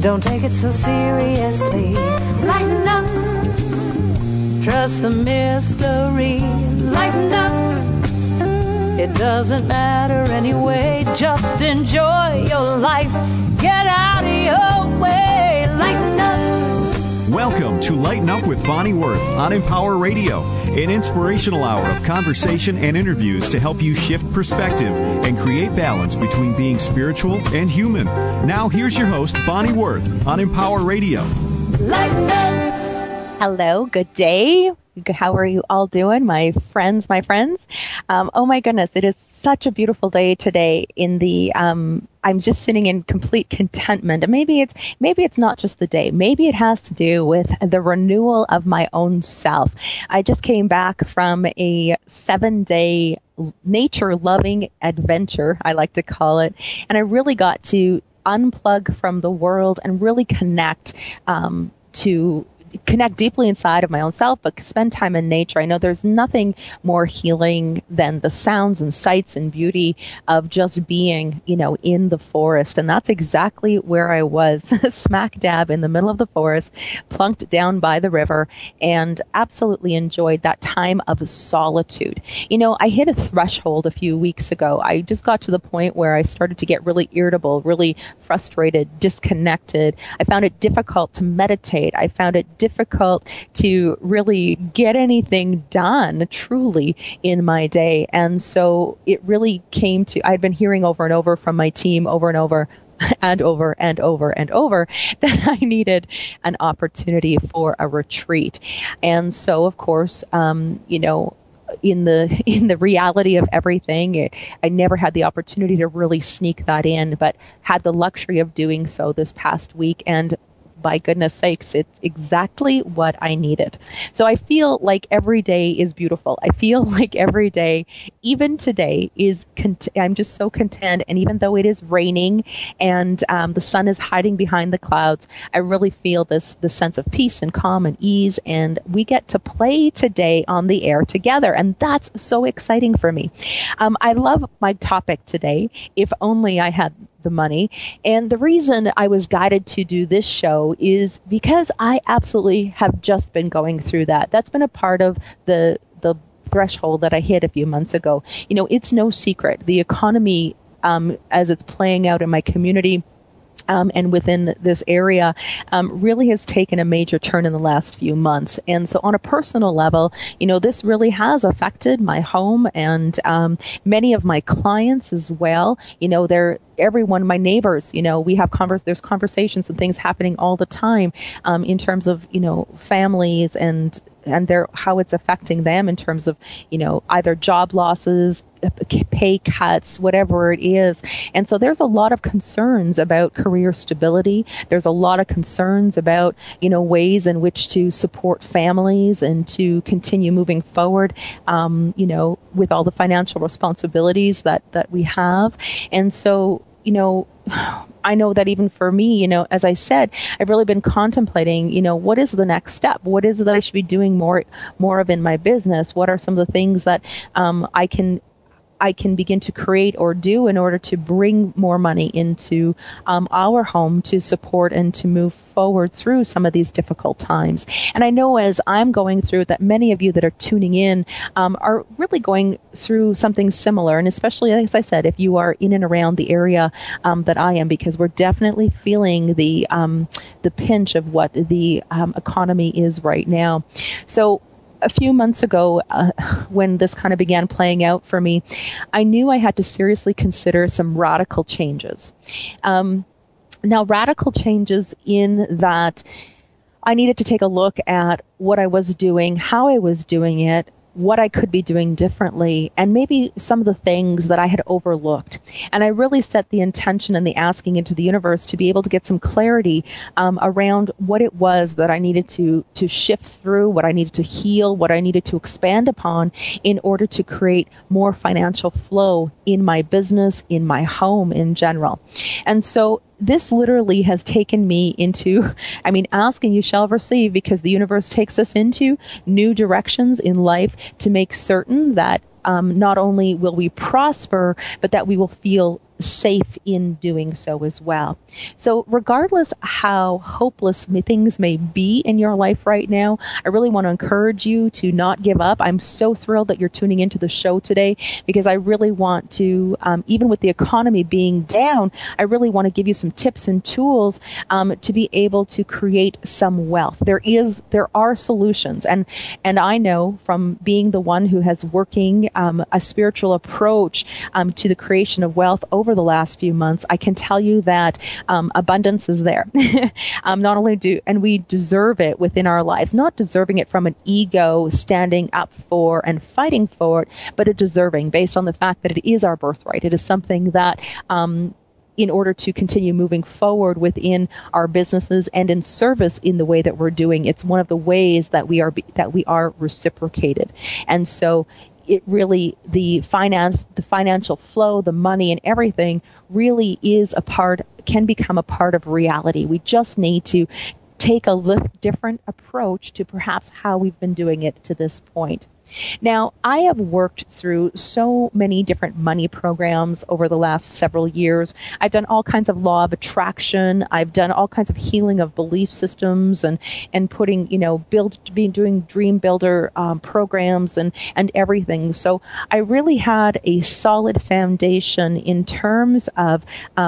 Don't take it so seriously. Lighten up. Trust the mystery. Lighten up. It doesn't matter anyway. Just enjoy your life. Get out of your way. Lighten up. Welcome to Lighten Up with Bonnie Worth on Empower Radio, an inspirational hour of conversation and interviews to help you shift perspective and create balance between being spiritual and human. Now, here's your host, Bonnie Worth, on Empower Radio. Lighten up. Hello, good day. How are you all doing, my friends? Oh my goodness, it is such a beautiful day today in the I'm just sitting in complete contentment. And maybe it's not just the day. Maybe it has to do with the renewal of my own self. I just came back from a 7-day nature-loving adventure, I like to call it, and I really got to unplug from the world and really connect deeply inside of my own self, but spend time in nature. I know there's nothing more healing than the sounds and sights and beauty of just being, in the forest. And that's exactly where I was, smack dab in the middle of the forest, plunked down by the river, and absolutely enjoyed that time of solitude. I hit a threshold a few weeks ago. I just got to the point where I started to get really irritable, really frustrated, disconnected. I found it difficult to meditate. I found it difficult to really get anything done truly in my day. And so it really came to, I'd been hearing over and over from my team over and over and over and over and over that I needed an opportunity for a retreat. And so, of course, in the reality of everything, I never had the opportunity to really sneak that in, but had the luxury of doing so this past week. And by goodness sakes, it's exactly what I needed. So I feel like every day is beautiful. I feel like every day, even today, I'm just so content. And even though it is raining and the sun is hiding behind the clouds, I really feel this sense of peace and calm and ease. And we get to play today on the air together. And that's so exciting for me. I love my topic today, if only I had the money. And the reason I was guided to do this show is because I absolutely have just been going through that. That's been a part of the threshold that I hit a few months ago. It's no secret. The economy, as it's playing out in my community, and within this area, really has taken a major turn in the last few months. And so on a personal level, this really has affected my home and many of my clients as well. Everyone, my neighbors, we have there's conversations and things happening all the time in terms of, families and how it's affecting them in terms of, either job losses, pay cuts, whatever it is. And so there's a lot of concerns about career stability. There's a lot of concerns about, ways in which to support families and to continue moving forward, with all the financial responsibilities that we have. And so, I know that even for me, as I said, I've really been contemplating, what is the next step? What is it that I should be doing more of in my business? What are some of the things that I can begin to create or do in order to bring more money into our home to support and to move forward through some of these difficult times. And I know as I'm going through that many of you that are tuning in are really going through something similar. And especially, as I said, if you are in and around the area that I am, because we're definitely feeling the pinch of what the economy is right now. So a few months ago, when this kind of began playing out for me, I knew I had to seriously consider some radical changes. Now, radical changes in that I needed to take a look at what I was doing, how I was doing it, what I could be doing differently, and maybe some of the things that I had overlooked. And I really set the intention and the asking into the universe to be able to get some clarity around what it was that I needed to shift through, what I needed to heal, what I needed to expand upon in order to create more financial flow in my business, in my home in general. And so this literally has taken me into, ask and you shall receive, because the universe takes us into new directions in life to make certain that not only will we prosper, but that we will feel safe in doing so as well. So regardless how hopeless things may be in your life right now, I really want to encourage you to not give up. I'm so thrilled that you're tuning into the show today, because I really want to, even with the economy being down, I really want to give you some tips and tools to be able to create some wealth. There are solutions, and I know from being the one who has working a spiritual approach to the creation of wealth over the last few months, I can tell you that abundance is there. Not only and we deserve it within our lives, not deserving it from an ego standing up for and fighting for it, but a deserving based on the fact that it is our birthright. It is something that in order to continue moving forward within our businesses and in service in the way that we're doing, it's one of the ways that we are reciprocated. And so it really, the financial flow, the money and everything really can become a part of reality. We just need to take a different approach to perhaps how we've been doing it to this point. Now, I have worked through so many different money programs over the last several years. I've done all kinds of law of attraction. I've done all kinds of healing of belief systems and putting, doing dream builder programs and everything. So I really had a solid foundation in terms of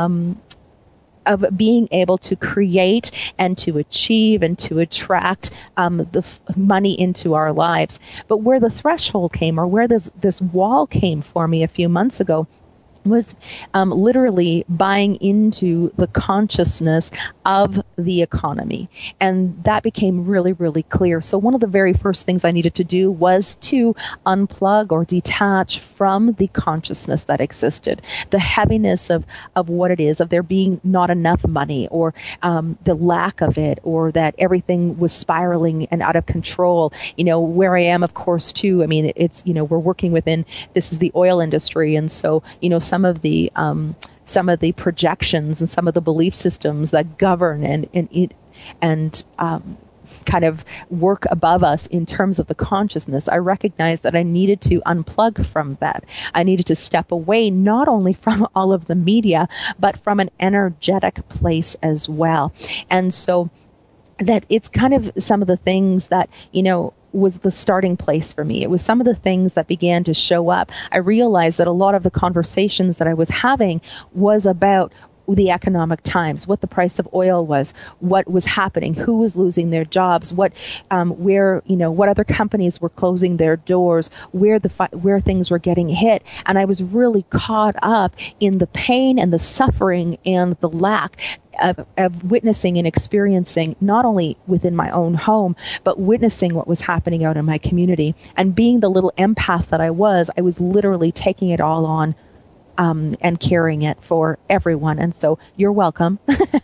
being able to create and to achieve and to attract the money into our lives. But where the threshold came, or where this wall came for me a few months ago, was literally buying into the consciousness of the economy. And that became really, really clear. So one of the very first things I needed to do was to unplug or detach from the consciousness that existed, the heaviness of what it is, of there being not enough money, or the lack of it, or that everything was spiraling and out of control. Where I am, of course, too, I mean, it's, we're working within, this is the oil industry. And so, some of the projections and some of the belief systems that govern and kind of work above us in terms of the consciousness, I recognized that I needed to unplug from that. I needed to step away not only from all of the media, but from an energetic place as well. And so that it's kind of some of the things that, was the starting place for me. It was some of the things that began to show up. I realized that a lot of the conversations that I was having was about the economic times, what the price of oil was, what was happening, who was losing their jobs, what other companies were closing their doors, where things were getting hit. And I was really caught up in the pain and the suffering and the lack of witnessing and experiencing, not only within my own home, but witnessing what was happening out in my community. And being the little empath that I was literally taking it all on and carrying it for everyone. And so you're welcome.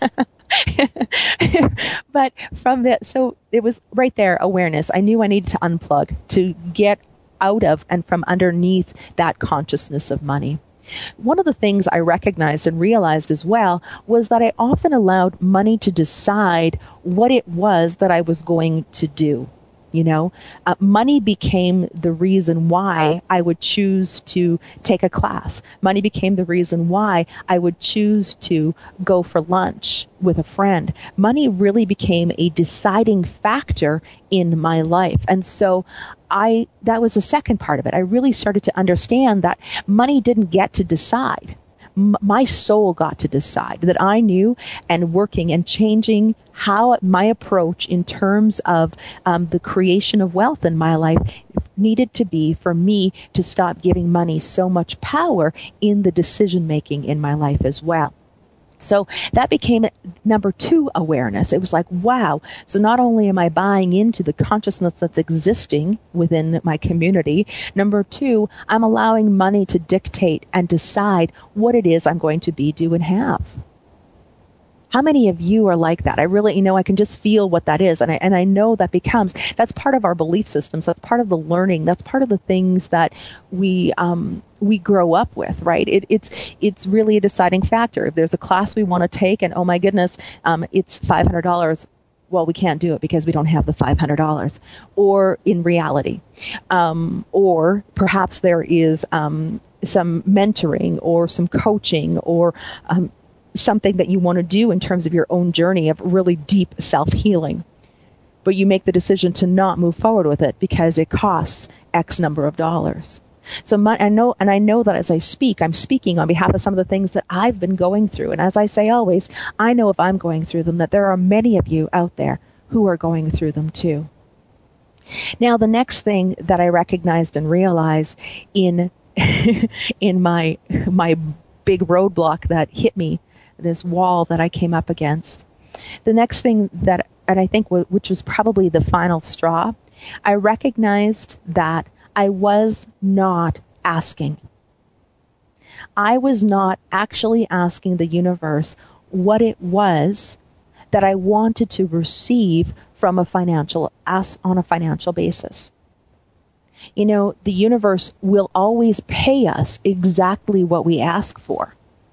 But so it was right there, awareness. I knew I needed to unplug, to get out of and from underneath that consciousness of money. One of the things I recognized and realized as well was that I often allowed money to decide what it was that I was going to do. Money became the reason why I would choose to take a class. Money became the reason why I would choose to go for lunch with a friend. Money really became a deciding factor in my life. And so that was the second part of it. I really started to understand that money didn't get to decide. My soul got to decide, that I knew, and working and changing how my approach in terms of the creation of wealth in my life needed to be for me to stop giving money so much power in the decision making in my life as well. So that became number 2, awareness. It was like, wow. So not only am I buying into the consciousness that's existing within my community, number 2, I'm allowing money to dictate and decide what it is I'm going to be, do, and have. How many of you are like that? I really, I can just feel what that is. And I know that's part of our belief systems. That's part of the learning. That's part of the things that we grow up with, right? It's really a deciding factor. If there's a class we want to take and, oh my goodness, it's $500, well, we can't do it because we don't have the $500, or in reality. Or perhaps there is mentoring or some coaching or something that you want to do in terms of your own journey of really deep self-healing. But you make the decision to not move forward with it because it costs X number of dollars. So I know that as I speak, I'm speaking on behalf of some of the things that I've been going through. And as I say always, I know if I'm going through them, that there are many of you out there who are going through them too. Now, the next thing that I recognized and realized in my big roadblock that hit me, this wall that I came up against, the next thing that, and I think which was probably the final straw, I recognized that I was not asking. I was not actually asking the universe what it was that I wanted to receive from on a financial basis. You know, the universe will always pay us exactly what we ask for.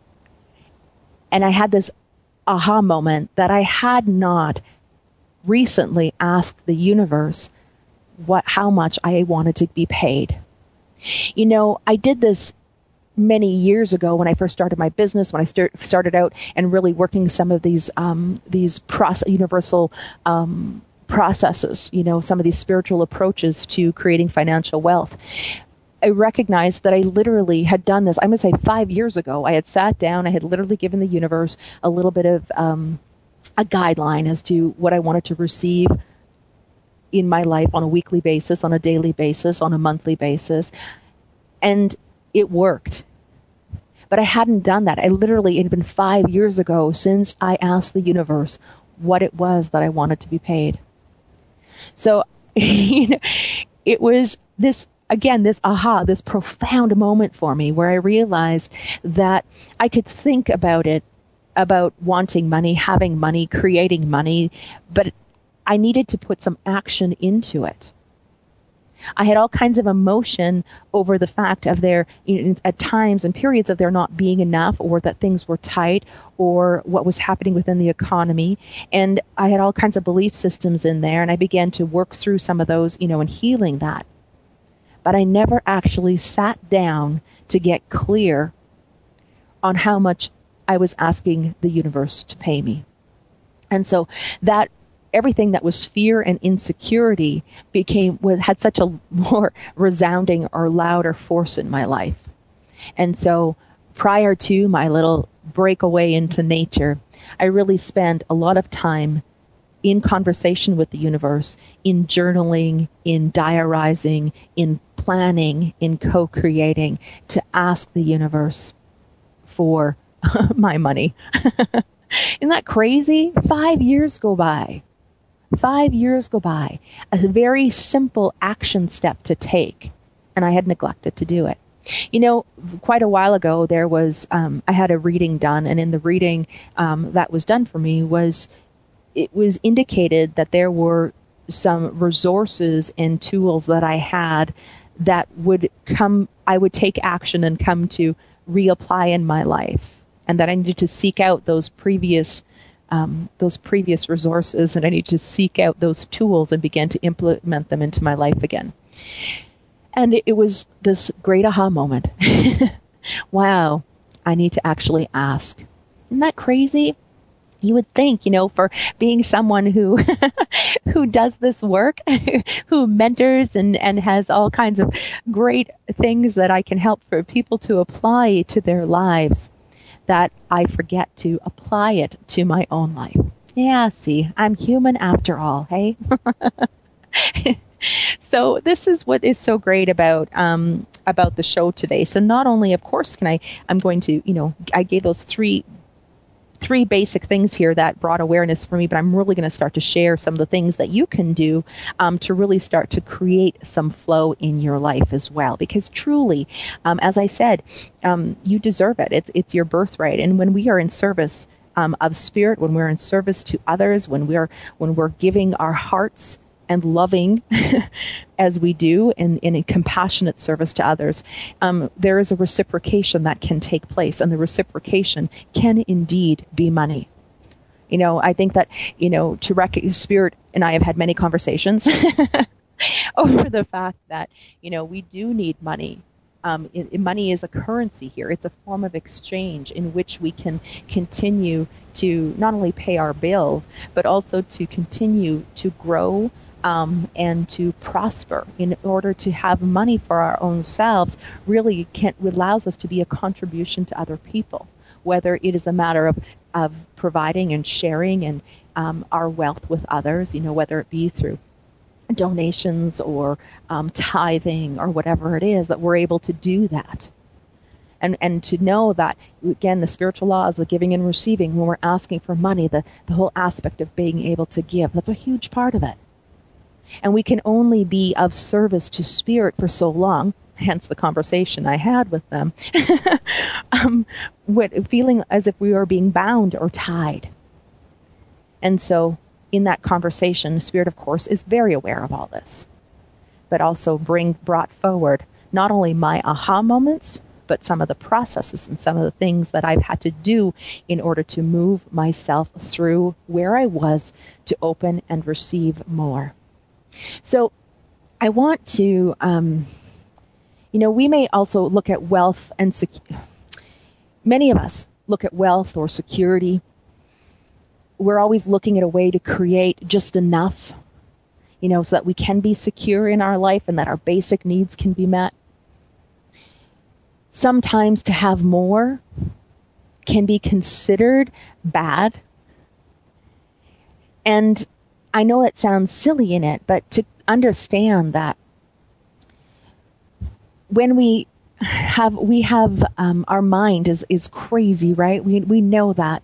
And I had this aha moment that I had not recently asked the universe how much I wanted to be paid. You know, I did this many years ago when I first started my business, when I started out and really working some of these universal processes, you know, some of these spiritual approaches to creating financial wealth. I recognized that I literally had done this, I'm going to say 5 years ago. I had sat down, I had literally given the universe a little bit of a guideline as to what I wanted to receive in my life on a weekly basis, on a daily basis, on a monthly basis. And it worked. But I hadn't done that. It had been 5 years ago since I asked the universe what it was that I wanted to be paid. So, you know, it was this profound moment for me where I realized that I could think about wanting money, having money, creating money, but I needed to put some action into it. I had all kinds of emotion over the fact of there, at times and periods of there not being enough, or that things were tight, or what was happening within the economy. And I had all kinds of belief systems in there, and I began to work through some of those, you know, and healing that. But I never actually sat down to get clear on how much I was asking the universe to pay me. And so that everything that was fear and insecurity had such a more resounding or louder force in my life. And so prior to my little breakaway into nature, I really spent a lot of time in conversation with the universe, in journaling, in diarizing, in planning, in co-creating, to ask the universe for my money. Isn't that crazy? 5 years go by. 5 years go by. A very simple action step to take, and I had neglected to do it. You know, quite a while ago, there was, I had a reading done, and in the reading that was done for me it was indicated that there were some resources and tools that I had that I would take action and come to reapply in my life, and that I needed to seek out those previous resources, and I needed to seek out those tools and begin to implement them into my life again. And it was this great aha moment. Wow, I need to actually ask. Isn't that crazy? You would think, you know, for being someone who who does this work, who mentors and has all kinds of great things that I can help for people to apply to their lives, that I forget to apply it to my own life. Yeah, see, I'm human after all, hey? So this is what is so great about the show today. So not only, of course, I'm going to, you know, I gave those three basic things here that brought awareness for me, but I'm really going to start to share some of the things that you can do to really start to create some flow in your life as well. Because truly, as I said, you deserve it. It's your birthright. And when we are in service of spirit, when we're in service to others, when we're giving our hearts and loving as we do in a compassionate service to others, there is a reciprocation that can take place, and the reciprocation can indeed be money. You know, I think that, you know, Spirit and I have had many conversations over the fact that, you know, we do need money money is a currency here. It's a form of exchange in which we can continue to not only pay our bills, but also to continue to grow and to prosper. In order to have money for our own selves really allows us to be a contribution to other people, whether it is a matter of providing and sharing and our wealth with others, whether it be through donations or tithing or whatever it is, that we're able to do that. And to know that, again, the spiritual laws, the giving and receiving, when we're asking for money, the whole aspect of being able to give, that's a huge part of it. And we can only be of service to spirit for so long, hence the conversation I had with them, feeling as if we were being bound or tied. And so in that conversation, the Spirit, of course, is very aware of all this, but also brought forward not only my aha moments, but some of the processes and some of the things that I've had to do in order to move myself through where I was to open and receive more. So I want to, we may also look at wealth and many of us look at wealth or security. We're always looking at a way to create just enough, so that we can be secure in our life and that our basic needs can be met. Sometimes to have more can be considered bad. And I know it sounds silly in it, but to understand that when we have our mind is crazy, right? We know that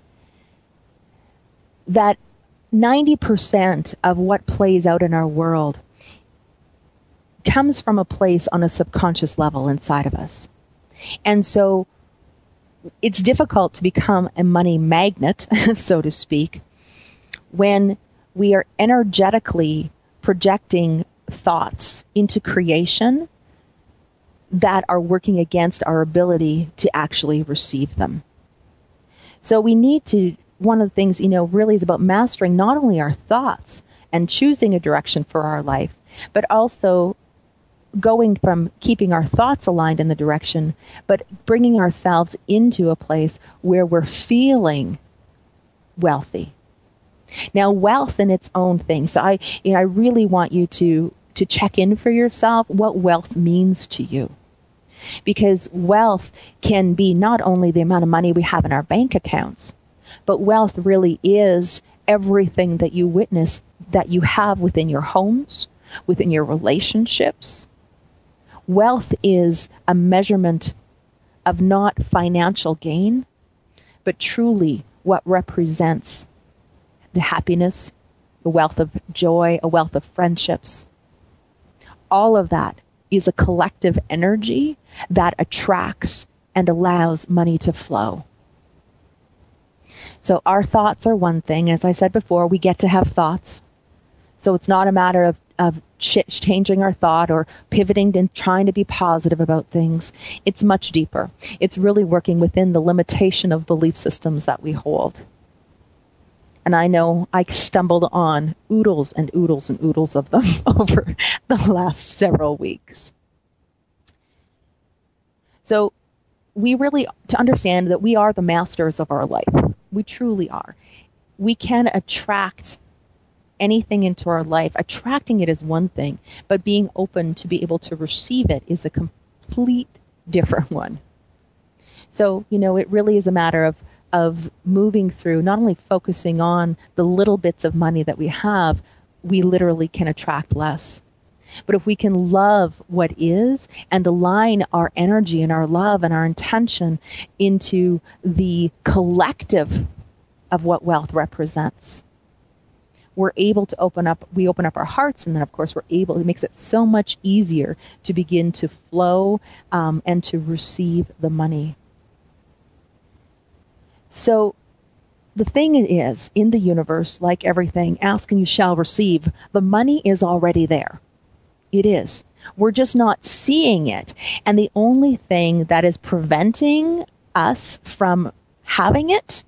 90% of what plays out in our world comes from a place on a subconscious level inside of us. And so it's difficult to become a money magnet, so to speak, when we are energetically projecting thoughts into creation that are working against our ability to actually receive them. So we need to, one of the things, really is about mastering not only our thoughts and choosing a direction for our life, but also going from keeping our thoughts aligned in the direction, but bringing ourselves into a place where we're feeling wealthy. Now, wealth in its own thing. So I really want you to check in for yourself what wealth means to you. Because wealth can be not only the amount of money we have in our bank accounts, but wealth really is everything that you witness that you have within your homes, within your relationships. Wealth is a measurement of not financial gain, but truly what represents the happiness, the wealth of joy, a wealth of friendships. All of that is a collective energy that attracts and allows money to flow. So our thoughts are one thing. As I said before, we get to have thoughts. So it's not a matter of changing our thought or pivoting and trying to be positive about things. It's much deeper. It's really working within the limitation of belief systems that we hold. And I know I stumbled on oodles and oodles and oodles of them over the last several weeks. So we really, to understand that we are the masters of our life. We truly are. We can attract anything into our life. Attracting it is one thing, but being open to be able to receive it is a complete different one. So, it really is a matter of moving through, not only focusing on the little bits of money that we have, we literally can attract less. But if we can love what is and align our energy and our love and our intention into the collective of what wealth represents, we're able to open up our hearts, and then of course it makes it so much easier to begin to flow and to receive the money. So the thing is, in the universe, like everything, ask and you shall receive. The money is already there. It is. We're just not seeing it. And the only thing that is preventing us from having it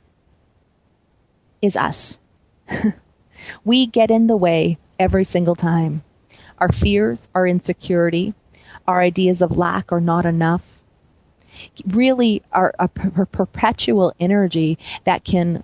is us. We get in the way every single time. Our fears, our insecurity, our ideas of lack or not enough, really are a perpetual energy that can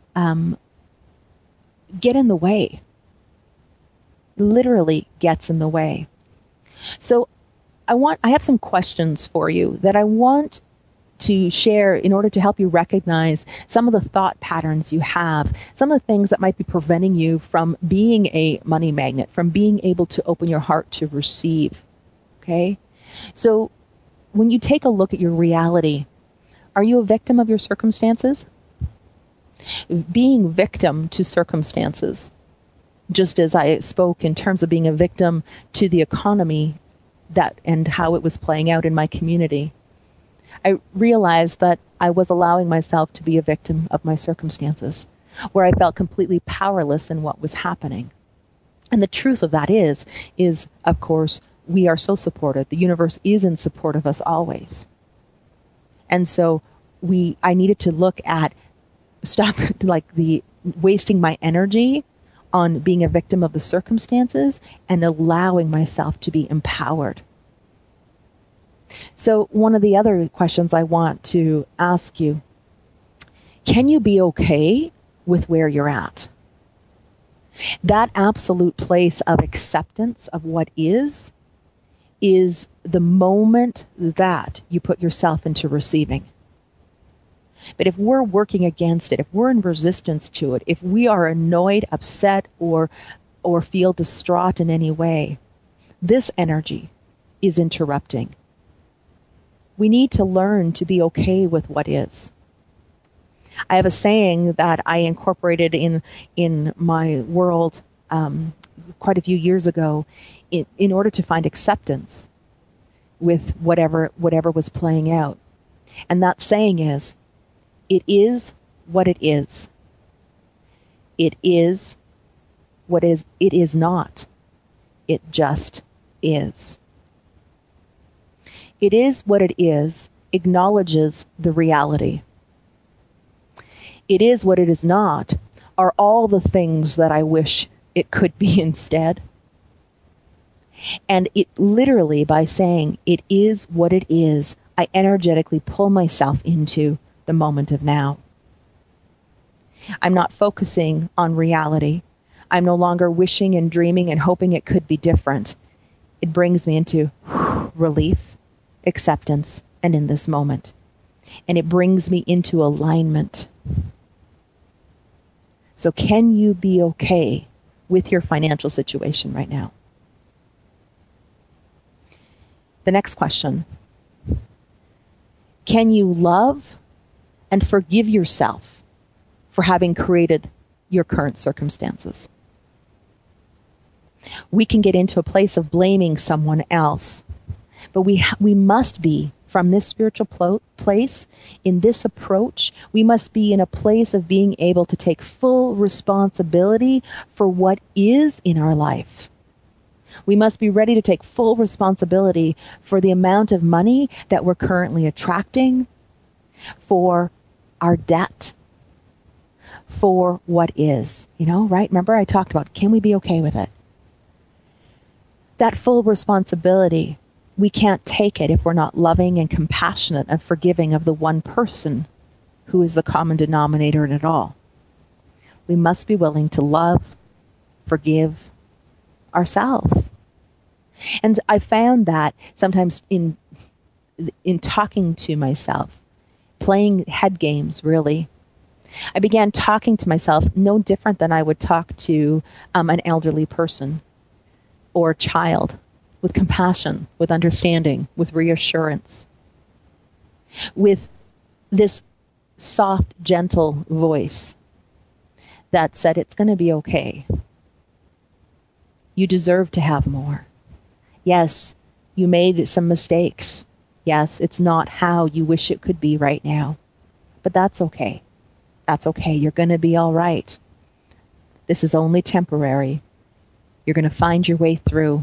get in the way, literally gets in the way. So I have some questions for you that I want to share in order to help you recognize some of the thought patterns you have, some of the things that might be preventing you from being a money magnet, from being able to open your heart to receive. Okay? So when you take a look at your reality, are you a victim of your circumstances? Being victim to circumstances, just as I spoke in terms of being a victim to the economy and how it was playing out in my community, I realized that I was allowing myself to be a victim of my circumstances, where I felt completely powerless in what was happening. And the truth of that is, of course, we are so supported. The universe is in support of us always. And so I needed to look at, stop wasting my energy on being a victim of the circumstances and allowing myself to be empowered. So one of the other questions I want to ask you, can you be okay with where you're at? That absolute place of acceptance of what is the moment that you put yourself into receiving. But if we're working against it, if we're in resistance to it, if we are annoyed, upset, or feel distraught in any way, this energy is interrupting. We need to learn to be okay with what is. I have a saying that I incorporated in my world quite a few years ago in order to find acceptance with whatever was playing out. And that saying is, it is what it is. It is what is. It is not. It just is. It is what it is acknowledges the reality. It is what it is not are all the things that I wish it could be instead. And it literally, by saying it is what it is, I energetically pull myself into the moment of now. I'm not focusing on reality. I'm no longer wishing and dreaming and hoping it could be different. It brings me into relief, acceptance, and in this moment. And it brings me into alignment. So can you be okay with your financial situation right now? The next question. Can you love and forgive yourself for having created your current circumstances? We can get into a place of blaming someone else, but we must be, from this spiritual place, in this approach, we must be in a place of being able to take full responsibility for what is in our life. We must be ready to take full responsibility for the amount of money that we're currently attracting, for our debt, for what is, right? Remember I talked about, can we be okay with it? That full responsibility, we can't take it if we're not loving and compassionate and forgiving of the one person who is the common denominator in it all. We must be willing to love, forgive ourselves. And I found that sometimes in talking to myself, playing head games, really, I began talking to myself no different than I would talk to an elderly person or a child, with compassion, with understanding, with reassurance, with this soft, gentle voice that said, it's going to be okay. You deserve to have more. Yes, you made some mistakes. Yes, it's not how you wish it could be right now. But that's okay. That's okay. You're going to be all right. This is only temporary. You're going to find your way through.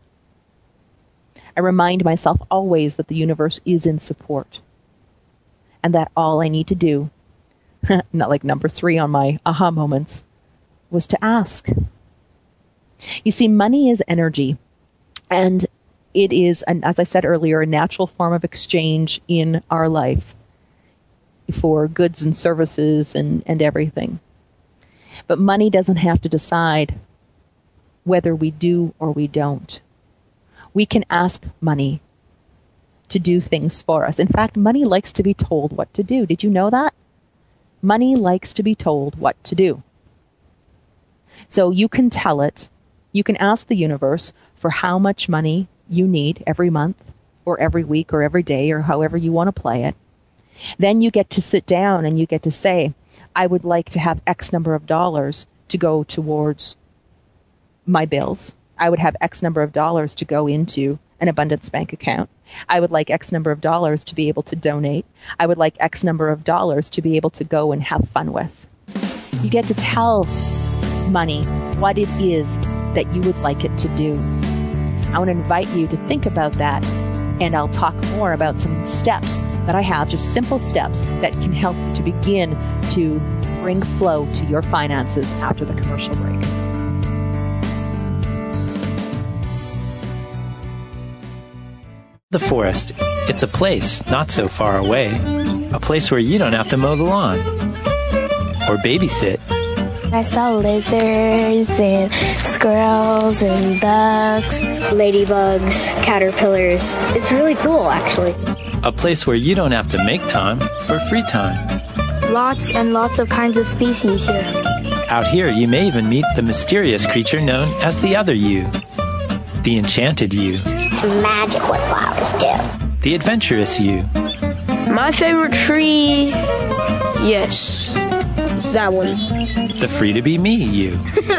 I remind myself always that the universe is in support. And that all I need to do, not like number 3 on my aha moments, was to ask. You see, money is energy. And it is, as I said earlier, a natural form of exchange in our life for goods and services and everything. But money doesn't have to decide whether we do or we don't. We can ask money to do things for us. In fact, money likes to be told what to do. Did you know that? Money likes to be told what to do. So you can tell it, you can ask the universe for how much money you need every month or every week or every day or however you want to play it. Then you get to sit down and you get to say, I would like to have X number of dollars to go towards my bills. I would have X number of dollars to go into an abundance bank account. I would like X number of dollars to be able to donate. I would like X number of dollars to be able to go and have fun with. You get to tell money what it is that you would like it to do. I want to invite you to think about that, and I'll talk more about some steps that I have, just simple steps that can help you to begin to bring flow to your finances after the commercial break. The forest. It's a place not so far away. A place where you don't have to mow the lawn or babysit. I saw lizards and squirrels and ducks, ladybugs, caterpillars. It's really cool, actually. A place where you don't have to make time for free time. Lots and lots of kinds of species here. Out here, you may even meet the mysterious creature known as the other you. The enchanted you. It's magic what flowers do. The adventurous you. My favorite tree, yes, that one. The free-to-be-me you.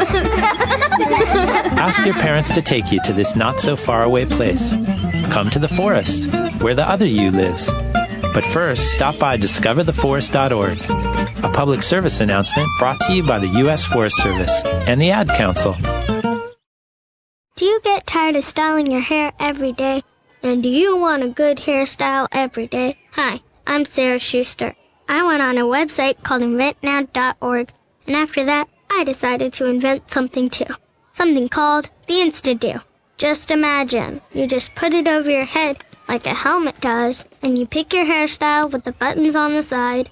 Ask your parents to take you to this not-so-far-away place. Come to the forest, where the other you lives. But first, stop by discovertheforest.org, a public service announcement brought to you by the U.S. Forest Service and the Ad Council. Do you get tired of styling your hair every day? And do you want a good hairstyle every day? Hi, I'm Sarah Schuster. I went on a website called inventnow.org, and after that, I decided to invent something too. Something called the Insta-Do. Just imagine, you just put it over your head like a helmet does, and you pick your hairstyle with the buttons on the side.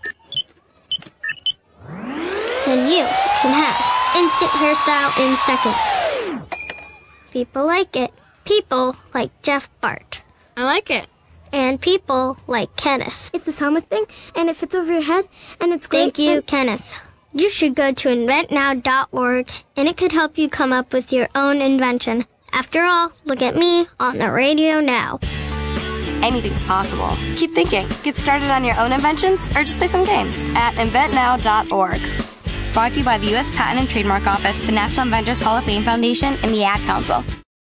Then you can have instant hairstyle in seconds. People like it. People like Jeff Bart. I like it. And people like Kenneth. It's this helmet thing, and it fits over your head, and it's great. Thank you, Kenneth. You should go to inventnow.org, and it could help you come up with your own invention. After all, look at me on the radio now. Anything's possible. Keep thinking. Get started on your own inventions, or just play some games at inventnow.org. Brought to you by the U.S. Patent and Trademark Office, the National Inventors Hall of Fame Foundation, and the Ad Council.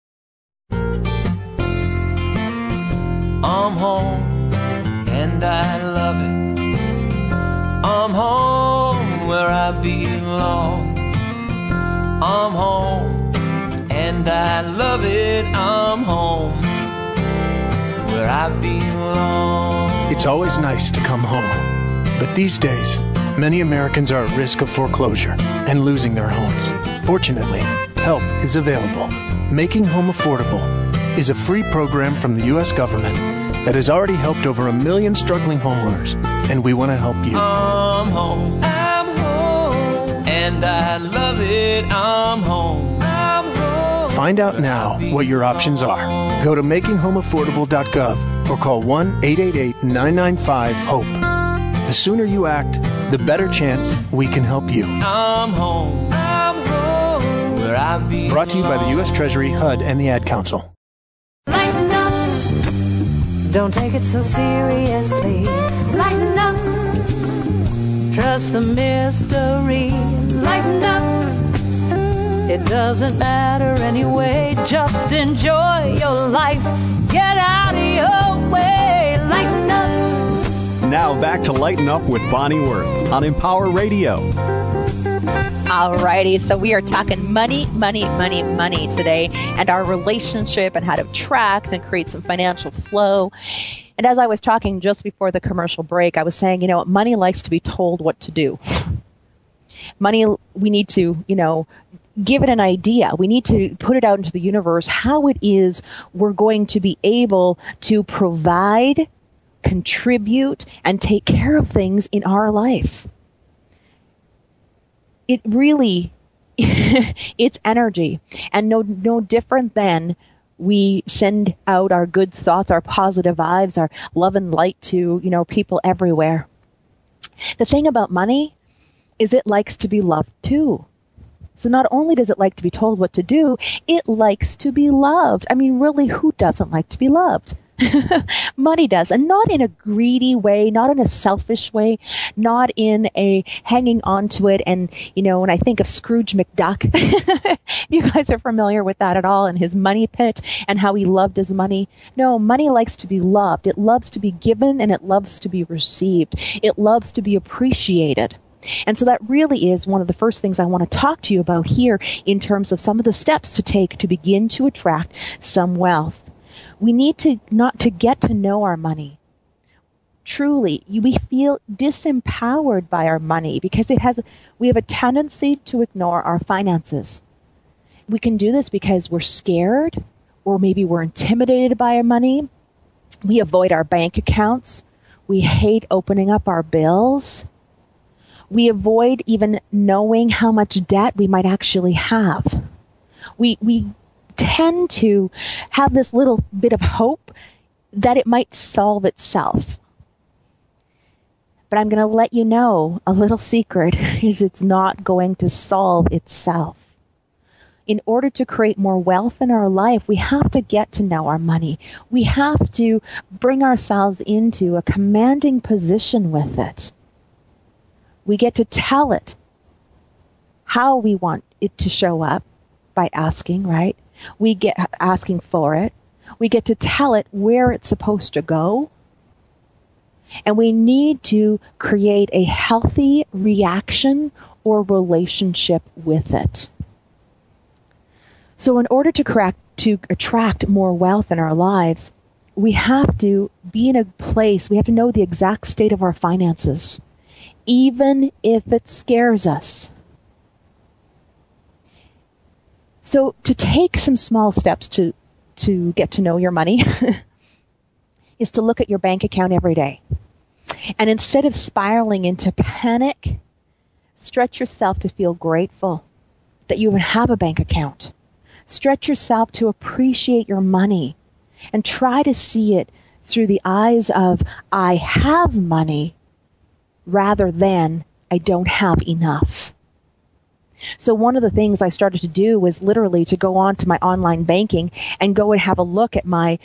I'm home, and I love it. I'm home where I belong. I'm home, and I love it. I'm home where I belong. It's always nice to come home, but these days, many Americans are at risk of foreclosure and losing their homes. Fortunately, help is available. Making Home Affordable is a free program from the U.S. government that has already helped over 1 million struggling homeowners, and we want to help you. I'm home, and I love it. I'm home. Find out now what your options are. Go to makinghomeaffordable.gov or call 1-888-995-HOPE. The sooner you act, the better chance we can help you. I'm home, where I belong. Brought to you by the U.S. Treasury, HUD, and the Ad Council. Lighten up. Don't take it so seriously. Lighten up. Trust the mystery. Lighten up. It doesn't matter anyway. Just enjoy your life. Get out of your way. Lighten up. Now back to Lighten Up with Bonnie Worth on Empower Radio. Alrighty, so we are talking money today, and our relationship and how to attract and create some financial flow. And as I was talking just before the commercial break, I was saying, money likes to be told what to do. Money, we need to, give it an idea. We need to put it out into the universe how it is we're going to be able to provide, contribute, and take care of things in our life. It really, it's energy, and no different than we send out our good thoughts, our positive vibes, our love and light to, people everywhere. The thing about money is it likes to be loved too. So not only does it like to be told what to do, it likes to be loved. I mean, really, who doesn't like to be loved? Money does, and not in a greedy way, not in a selfish way, not in a hanging on to it. And, when I think of Scrooge McDuck, you guys are familiar with that at all, and his money pit and how he loved his money. No, money likes to be loved. It loves to be given, and it loves to be received. It loves to be appreciated. And so that really is one of the first things I want to talk to you about here in terms of some of the steps to take to begin to attract some wealth. We need to not to get to know our money. Truly, we feel disempowered by our money because we have a tendency to ignore our finances. We can do this because we're scared, or maybe we're intimidated by our money. We avoid our bank accounts. We hate opening up our bills. We avoid even knowing how much debt we might actually have. We tend to have this little bit of hope that it might solve itself. But I'm going to let you know a little secret is it's not going to solve itself. In order to create more wealth in our life, we have to get to know our money. We have to bring ourselves into a commanding position with it. We get to tell it how we want it to show up by asking, right? We get asking for it. We get to tell it where it's supposed to go. And we need to create a healthy reaction or relationship with it. So in order to attract more wealth in our lives, we have to be in a place, we have to know the exact state of our finances, even if it scares us. So to take some small steps to get to know your money is to look at your bank account every day. And instead of spiraling into panic, stretch yourself to feel grateful that you even have a bank account. Stretch yourself to appreciate your money and try to see it through the eyes of, I have money, rather than, I don't have enough. So one of the things I started to do was literally to go on to my online banking and go and have a look at my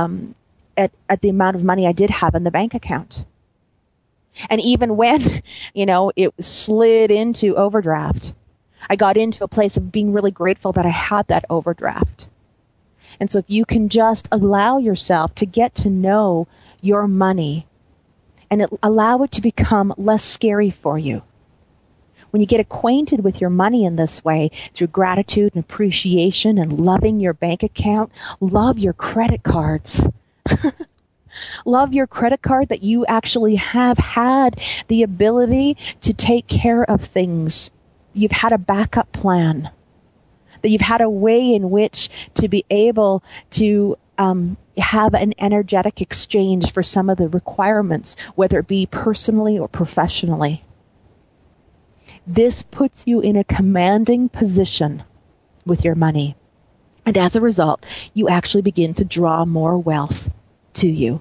at the amount of money I did have in the bank account. And even when, it slid into overdraft, I got into a place of being really grateful that I had that overdraft. And so if you can just allow yourself to get to know your money and allow it to become less scary for you. When you get acquainted with your money in this way, through gratitude and appreciation and loving your bank account, love your credit cards. Love your credit card that you actually have had the ability to take care of things. You've had a backup plan. That you've had a way in which to be able to have an energetic exchange for some of the requirements, whether it be personally or professionally. This puts you in a commanding position with your money. And as a result, you actually begin to draw more wealth to you.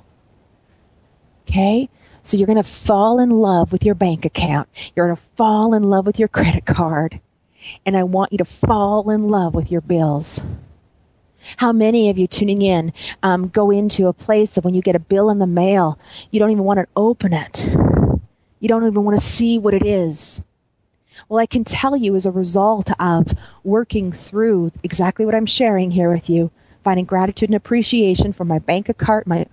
Okay? So you're going to fall in love with your bank account. You're going to fall in love with your credit card. And I want you to fall in love with your bills. How many of you tuning in go into a place of when you get a bill in the mail, you don't even want to open it. You don't even want to see what it is. Well, I can tell you as a result of working through exactly what I'm sharing here with you, finding gratitude and appreciation for my bank account, my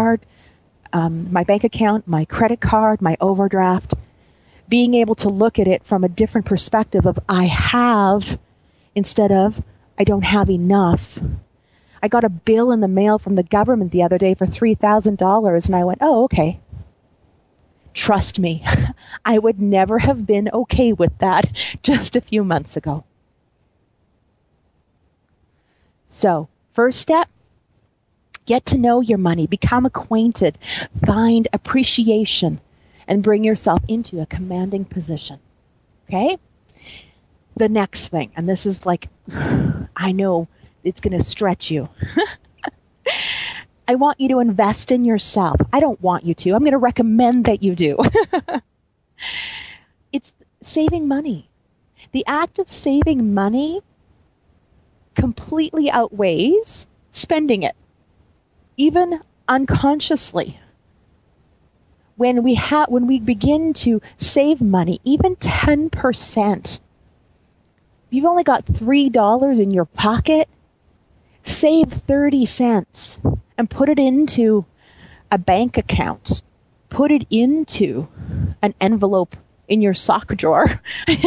bank account, my credit card, my overdraft, being able to look at it from a different perspective of I have instead of I don't have enough. I got a bill in the mail from the government the other day for $3,000 and I went, oh, okay. Trust me, I would never have been okay with that just a few months ago. So, first step, get to know your money, become acquainted, find appreciation, and bring yourself into a commanding position. Okay? The next thing, and this is like, I know it's going to stretch you. I want you to invest in yourself. I don't want you to. I'm going to recommend that you do. It's saving money. The act of saving money completely outweighs spending it, even unconsciously. When we begin to save money, even 10%, if you've only got $3 in your pocket, save 30 cents and put it into a bank account. Put it into an envelope in your sock drawer.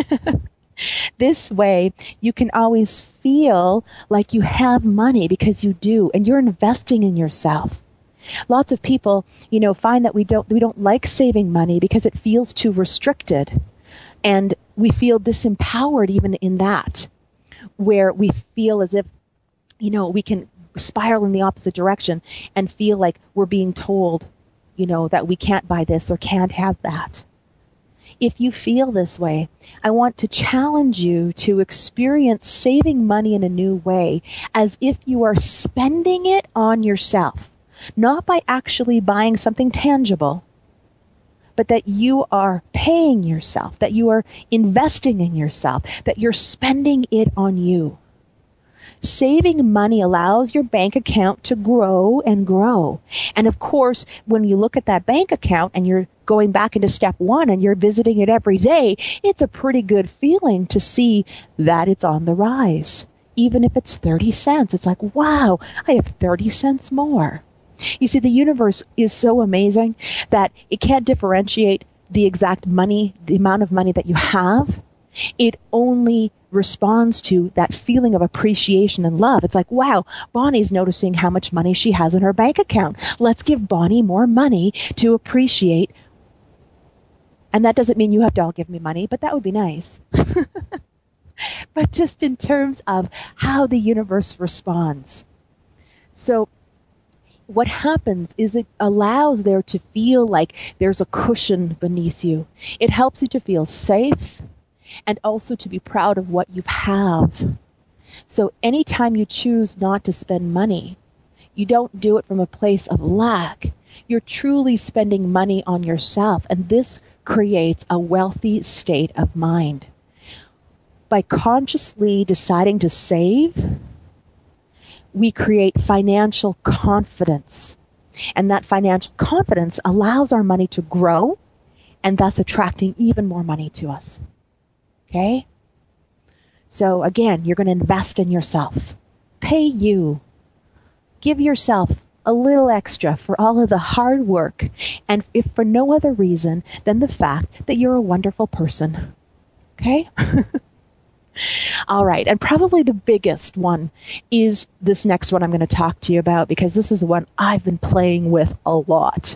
This way, you can always feel like you have money because you do, and you're investing in yourself. Lots of people, find that we don't like saving money because it feels too restricted, and we feel disempowered even in that, where we feel as if, we can spiral in the opposite direction and feel like we're being told, that we can't buy this or can't have that. If you feel this way, I want to challenge you to experience saving money in a new way, as if you are spending it on yourself, not by actually buying something tangible, but that you are paying yourself, that you are investing in yourself, that you're spending it on you. Saving money allows your bank account to grow and grow. And of course, when you look at that bank account and you're going back into step one and you're visiting it every day, it's a pretty good feeling to see that it's on the rise. Even if it's 30 cents, it's like, wow, I have 30 cents more. You see, the universe is so amazing that it can't differentiate the exact money, the amount of money that you have. It only responds to that feeling of appreciation and love. It's like, wow, Bonnie's noticing how much money she has in her bank account. Let's give Bonnie more money to appreciate. And that doesn't mean you have to all give me money, but that would be nice. But just in terms of how the universe responds. So what happens is it allows there to feel like there's a cushion beneath you. It helps you to feel safe and also to be proud of what you have. So anytime you choose not to spend money, you don't do it from a place of lack. You're truly spending money on yourself, and this creates a wealthy state of mind. By consciously deciding to save, we create financial confidence. And that financial confidence allows our money to grow and thus attracting even more money to us. Okay? So again, you're going to invest in yourself. Pay you. Give yourself a little extra for all of the hard work, and if for no other reason than the fact that you're a wonderful person. Okay? All right, and probably the biggest one is this next one I'm going to talk to you about, because this is the one I've been playing with a lot.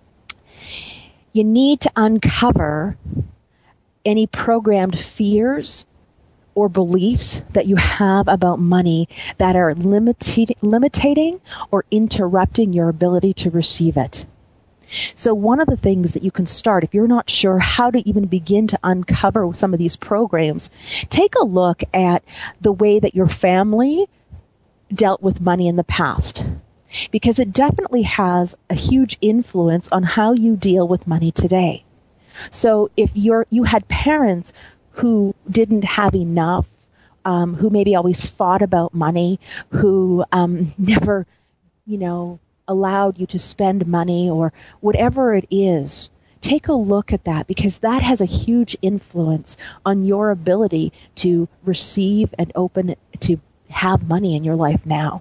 You need to uncover any programmed fears or beliefs that you have about money that are limiting or interrupting your ability to receive it. So one of the things that you can start, if you're not sure how to even begin to uncover some of these programs, take a look at the way that your family dealt with money in the past, because it definitely has a huge influence on how you deal with money today. So if you had parents who didn't have enough, who maybe always fought about money, who never, allowed you to spend money or whatever it is, take a look at that, because that has a huge influence on your ability to receive and open to have money in your life now.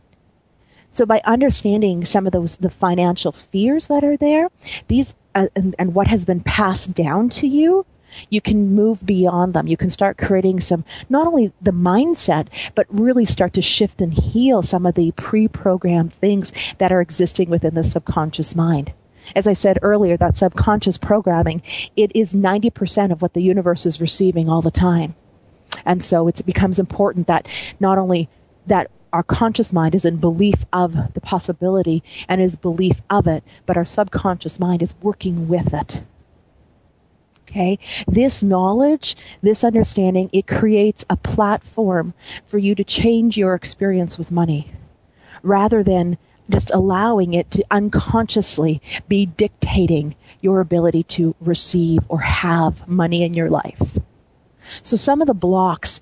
So by understanding some of the financial fears that are there, these and what has been passed down to you, you can move beyond them. You can start creating some, not only the mindset, but really start to shift and heal some of the pre-programmed things that are existing within the subconscious mind. As I said earlier, that subconscious programming, it is 90% of what the universe is receiving all the time. And so it becomes important that not only that our conscious mind is in belief of the possibility and is belief of it, but our subconscious mind is working with it. Okay? This knowledge, this understanding, it creates a platform for you to change your experience with money, rather than just allowing it to unconsciously be dictating your ability to receive or have money in your life. So some of the blocks,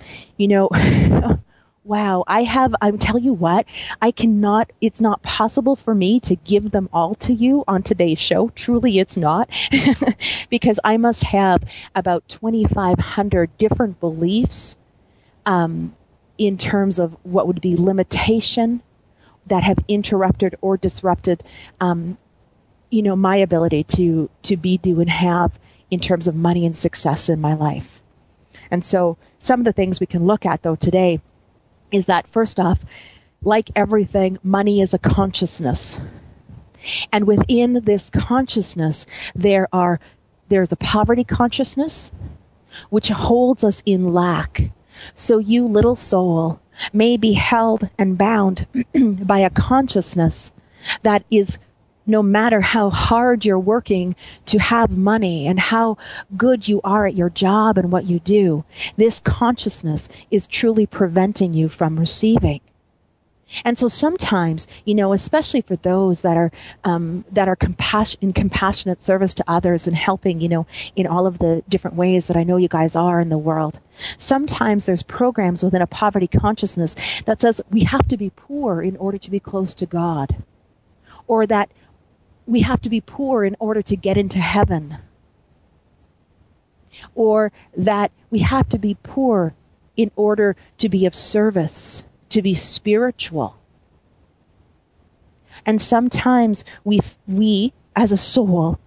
wow, I'm telling you what, it's not possible for me to give them all to you on today's show. Truly, it's not. Because I must have about 2,500 different beliefs in terms of what would be limitation that have interrupted or disrupted, my ability to be, do, and have in terms of money and success in my life. And so some of the things we can look at, though, today is that, first off, like everything, money is a consciousness. And within this consciousness, there's a poverty consciousness, which holds us in lack. So you, little soul, may be held and bound by a consciousness that is, no matter how hard you're working to have money and how good you are at your job and what you do, this consciousness is truly preventing you from receiving. And so sometimes, especially for those that are in compassionate service to others and helping, in all of the different ways that I know you guys are in the world, sometimes there's programs within a poverty consciousness that says we have to be poor in order to be close to God, or that we have to be poor in order to get into heaven, or that we have to be poor in order to be of service, to be spiritual. And sometimes we as a soul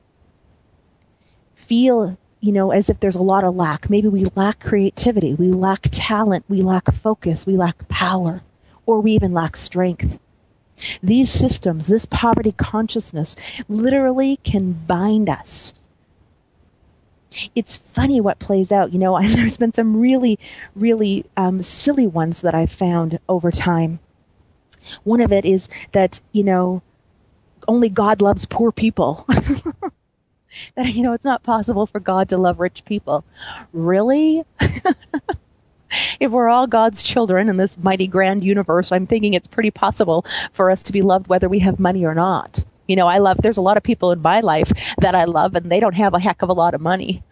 feel, as if there's a lot of lack. Maybe we lack creativity, we lack talent, we lack focus, we lack power, or we even lack strength. These systems, this poverty consciousness, literally can bind us. It's funny what plays out, there's been some really, really silly ones that I've found over time. One of it is that, only God loves poor people. That, it's not possible for God to love rich people. Really? If we're all God's children in this mighty grand universe, I'm thinking it's pretty possible for us to be loved whether we have money or not. There's a lot of people in my life that I love, and they don't have a heck of a lot of money.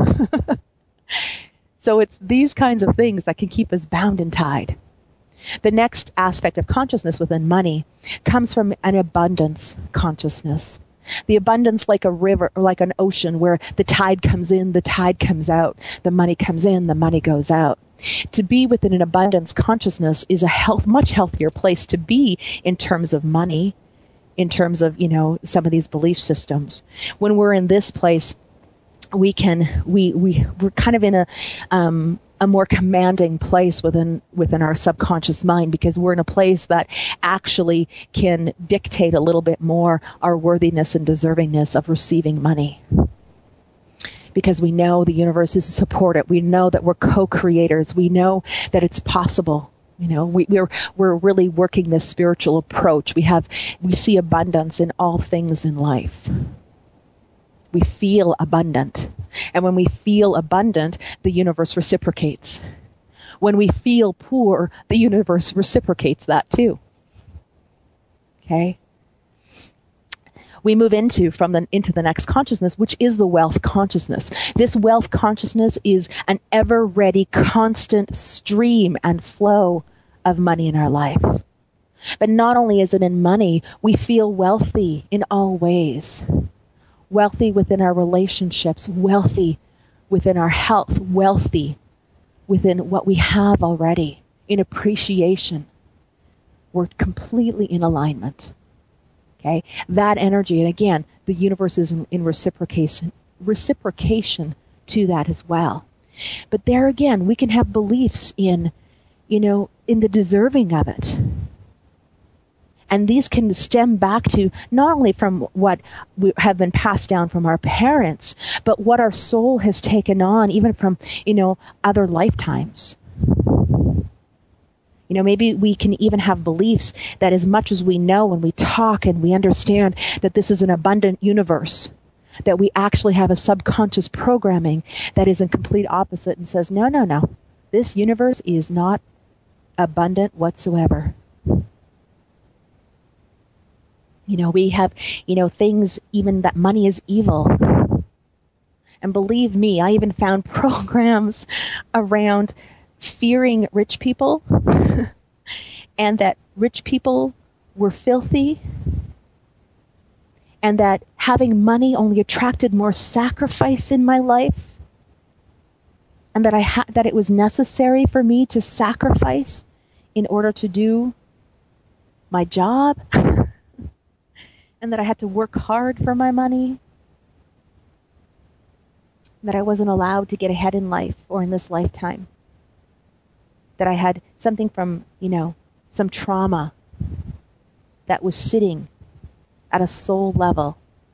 So it's these kinds of things that can keep us bound and tied. The next aspect of consciousness within money comes from an abundance consciousness. The abundance like a river or like an ocean where the tide comes in, the tide comes out, the money comes in, the money goes out. To be within an abundance consciousness is a much healthier place to be in terms of money, in terms of, some of these belief systems. When we're in this place, we're kind of in a more commanding place within our subconscious mind, because we're in a place that actually can dictate a little bit more our worthiness and deservingness of receiving money. Because we know the universe is supportive. We know that we're co-creators. We know that it's possible. We're really working this spiritual approach. We see abundance in all things in life. We feel abundant. And when we feel abundant, the universe reciprocates. When we feel poor, the universe reciprocates that too. Okay? We move into the next consciousness, which is the wealth consciousness. This wealth consciousness is an ever-ready, constant stream and flow of money in our life. But not only is it in money, we feel wealthy in all ways. Wealthy within our relationships, wealthy within our health, wealthy within what we have already, in appreciation. We're completely in alignment. Okay, that energy, and again, the universe is in reciprocation to that as well. But there again, we can have beliefs in the deserving of it. And these can stem back to not only from what we have been passed down from our parents, but what our soul has taken on, even from, other lifetimes. Maybe we can even have beliefs that as much as we know and we talk and we understand that this is an abundant universe, that we actually have a subconscious programming that is in complete opposite and says, no, this universe is not abundant whatsoever. We have, things even that money is evil. And believe me, I even found programs around fearing rich people and that rich people were filthy and that having money only attracted more sacrifice in my life and that that it was necessary for me to sacrifice in order to do my job and that I had to work hard for my money, that I wasn't allowed to get ahead in life or in this lifetime, that I had something from, some trauma that was sitting at a soul level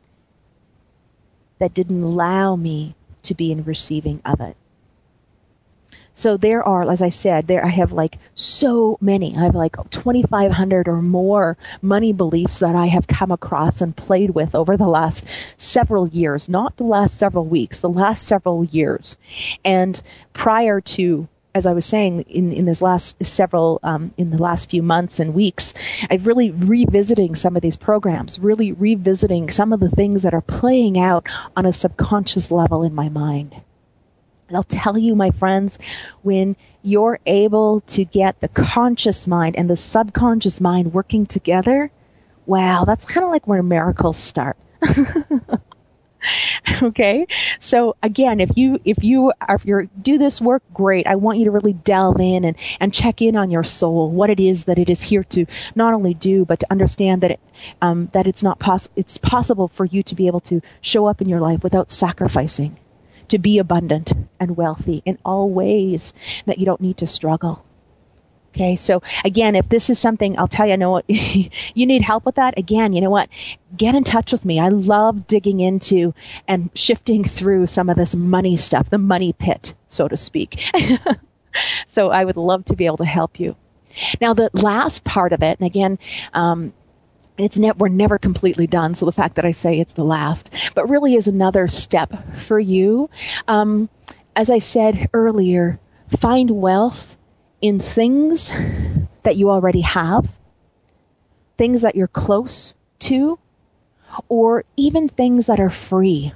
that didn't allow me to be in receiving of it. So there are, as I said, I have so many. I have 2,500 or more money beliefs that I have come across and played with over the last several years, not the last several weeks, the last several years. And prior to, as I was saying, in this last in the last few months and weeks, I've really revisiting some of these programs, really revisiting some of the things that are playing out on a subconscious level in my mind. And I'll tell you, my friends, when you're able to get the conscious mind and the subconscious mind working together, wow, that's kind of like where miracles start. Okay? So again, if you do this work, great. I want you to really delve in and check in on your soul, what it is that it is here to not only do, but to understand that it's possible for you to be able to show up in your life without sacrificing, to be abundant and wealthy in all ways, that you don't need to struggle. Okay, so again, if this is something, I'll tell you, you need help with that, again, you know what? Get in touch with me. I love digging into and shifting through some of this money stuff, the money pit, so to speak. So I would love to be able to help you. Now, the last part of it, and again, we're never completely done, so the fact that I say it's the last, but really is another step for you. As I said earlier, find wealth in things that you already have, things that you're close to, or even things that are free.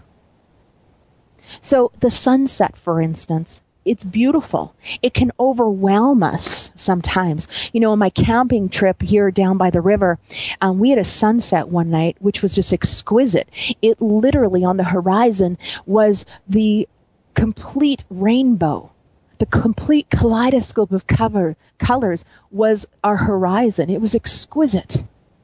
So the sunset, for instance, it's beautiful. It can overwhelm us sometimes. On my camping trip here down by the river, we had a sunset one night, which was just exquisite. It literally on the horizon was the complete rainbow. The complete kaleidoscope of colors was our horizon. It was exquisite.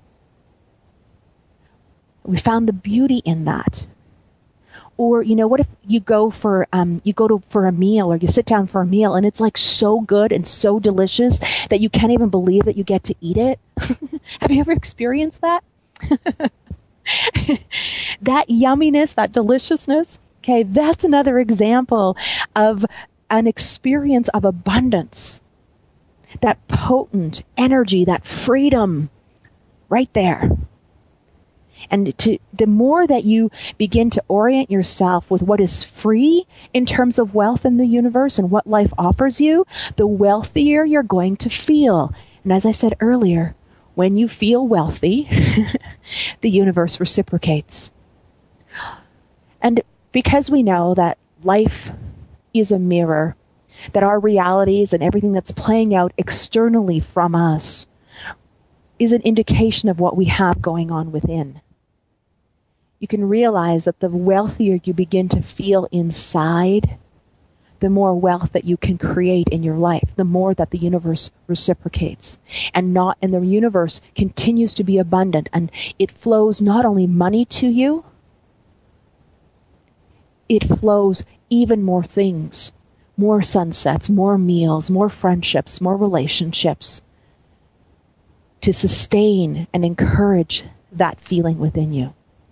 We found the beauty in that. Or, what if you go for a meal, or you sit down for a meal and it's so good and so delicious that you can't even believe that you get to eat it? Have you ever experienced that? That yumminess, that deliciousness. Okay, that's another example of an experience of abundance. That potent energy, that freedom right there. And the more that you begin to orient yourself with what is free in terms of wealth in the universe and what life offers you, the wealthier you're going to feel. And as I said earlier, when you feel wealthy, the universe reciprocates. And because we know that life is a mirror, that our realities and everything that's playing out externally from us is an indication of what we have going on within. You can realize that the wealthier you begin to feel inside, the more wealth that you can create in your life, the more that the universe reciprocates. And the universe continues to be abundant, and it flows not only money to you, it flows even more things, more sunsets, more meals, more friendships, more relationships to sustain and encourage that feeling within you.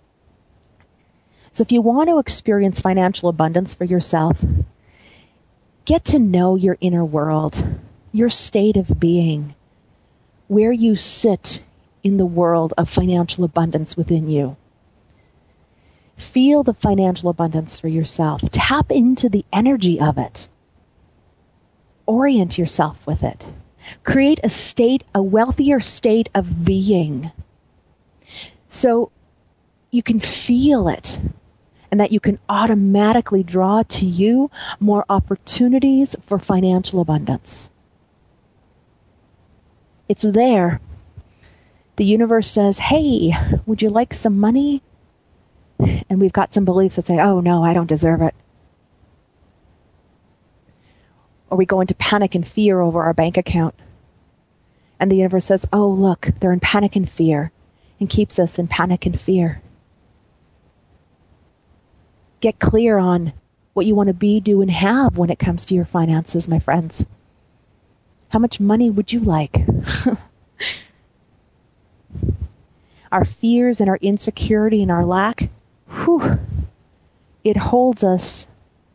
So if you want to experience financial abundance for yourself, get to know your inner world. your state of being, where you sit in the world of financial abundance within you. Feel the financial abundance for yourself. Tap into the energy of it. Orient yourself with it. Create a wealthier state of being, so you can feel it, and that you can automatically draw to you more opportunities for financial abundance. It's there. The universe says, hey, would you like some money? And we've got some beliefs that say, oh no, I don't deserve it. Or we go into panic and fear over our bank account. And the universe says, oh look, they're in panic and fear, and keeps us in panic and fear. Get clear on what you want to be, do, and have when it comes to your finances, my friends. How much money would you like? Our fears and our insecurity and our lack, it holds us.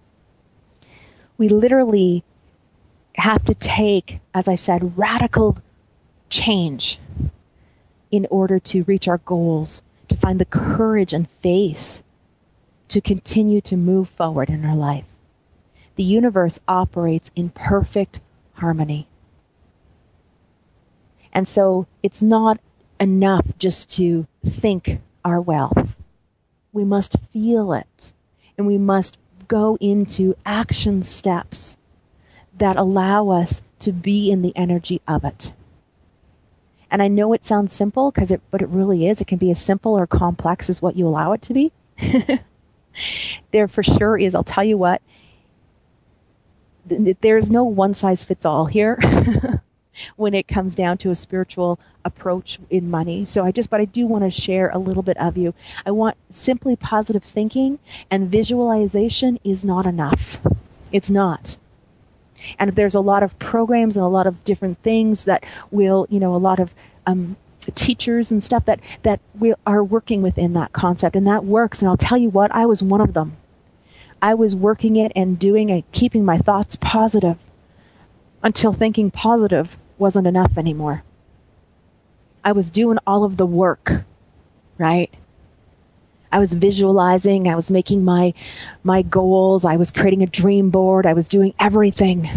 We literally have to take, as I said, radical change in order to reach our goals, to find the courage and faith to continue to move forward in our life. The universe operates in perfect harmony. And so it's not enough just to think our wealth. We must feel it, and we must go into action steps that allow us to be in the energy of it. And I know it sounds simple, but it really is. It can be as simple or complex as what you allow it to be. There for sure is, I'll tell you what, there's no one size fits all here when it comes down to a spiritual approach in money. But I do want to share a little bit of you. I want simply positive thinking and visualization is not enough. It's not. And there's a lot of programs and a lot of different things that will, a lot of teachers and stuff that we are working within that concept, and that works. And I'll tell you what, I was one of them. I was working it and doing it, keeping my thoughts positive until thinking positive wasn't enough anymore. I was doing all of the work, right? I was visualizing, I was making my goals, I was creating a dream board, I was doing everything.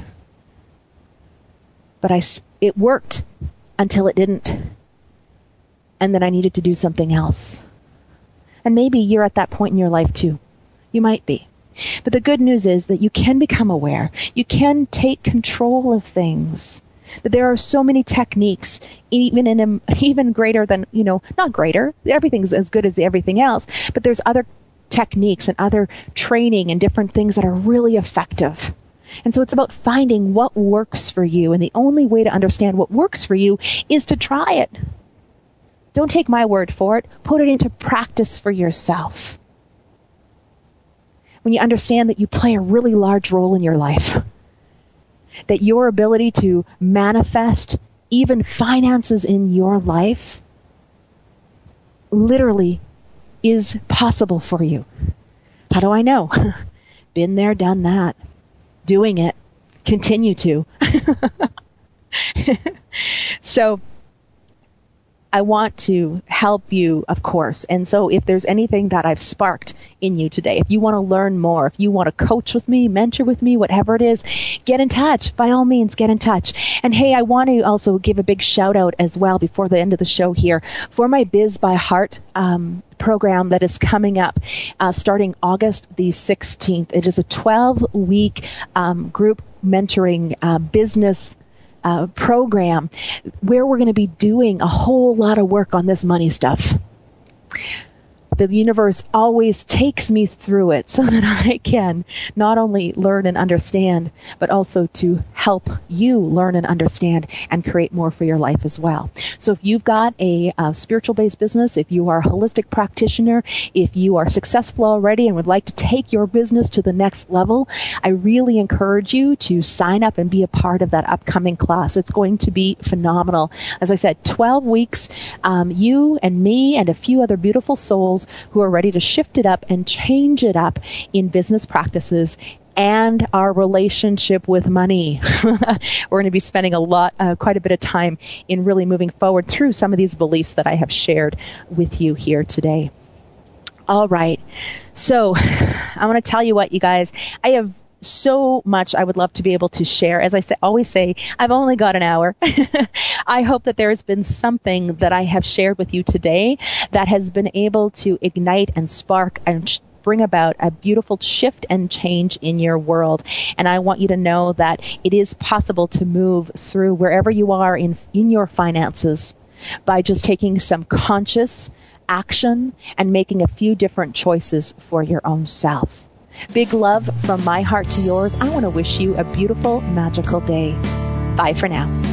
But it worked until it didn't. And then I needed to do something else. And maybe you're at that point in your life too. You might be. But the good news is that you can become aware. You can take control of things. That there are so many techniques, even greater than, not greater, everything's as good as everything else, but there's other techniques and other training and different things that are really effective. And so it's about finding what works for you. And the only way to understand what works for you is to try it. Don't take my word for it. Put it into practice for yourself. When you understand that you play a really large role in your life, that your ability to manifest even finances in your life literally is possible for you. How do I know? Been there, done that. Doing it. Continue to. So I want to help you, of course. And so if there's anything that I've sparked in you today, if you want to learn more, if you want to coach with me, mentor with me, whatever it is, get in touch. By all means, get in touch. And hey, I want to also give a big shout out as well before the end of the show here for my Biz by Heart program that is coming up starting August the 16th. It is a 12-week group mentoring business program where we're going to be doing a whole lot of work on this money stuff. The universe always takes me through it so that I can not only learn and understand, but also to help you learn and understand and create more for your life as well. So if you've got a spiritual-based business, if you are a holistic practitioner, if you are successful already and would like to take your business to the next level, I really encourage you to sign up and be a part of that upcoming class. It's going to be phenomenal. As I said, 12 weeks, you and me and a few other beautiful souls who are ready to shift it up and change it up in business practices and our relationship with money. We're going to be spending quite a bit of time in really moving forward through some of these beliefs that I have shared with you here today. All right. So I want to tell you what, you guys, I have so much I would love to be able to share. As I always say, I've only got an hour. I hope that there has been something that I have shared with you today that has been able to ignite and spark and bring about a beautiful shift and change in your world. And I want you to know that it is possible to move through wherever you are in your finances by just taking some conscious action and making a few different choices for your own self. Big love from my heart to yours. I want to wish you a beautiful, magical day. Bye for now.